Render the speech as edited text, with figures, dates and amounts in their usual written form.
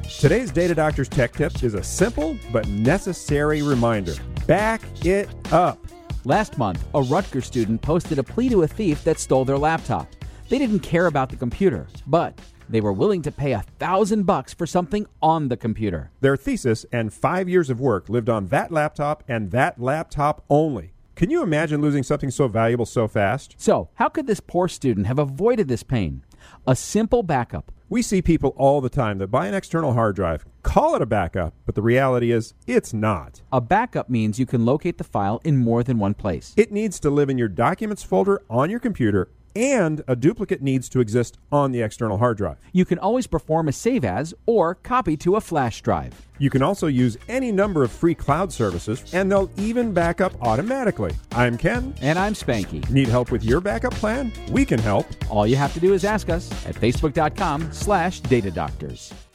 Today's Data Doctor's Tech Tip is a simple but necessary reminder. Back it up. Last month, a Rutgers student posted a plea to a thief that stole their laptop. They didn't care about the computer, but they were willing to pay $1,000 for something on the computer. Their thesis and 5 years of work lived on that laptop and that laptop only. Can you imagine losing something so valuable so fast? So, how could this poor student have avoided this pain? A simple backup. We see people all the time that buy an external hard drive, call it a backup, but the reality is it's not. A backup means you can locate the file in more than one place. It needs to live in your documents folder on your computer, and a duplicate needs to exist on the external hard drive. You can always perform a save as or copy to a flash drive. You can also use any number of free cloud services, and they'll even back up automatically. I'm Ken. And I'm Spanky. Need help with your backup plan? We can help. All you have to do is ask us at facebook.com/datadoctors.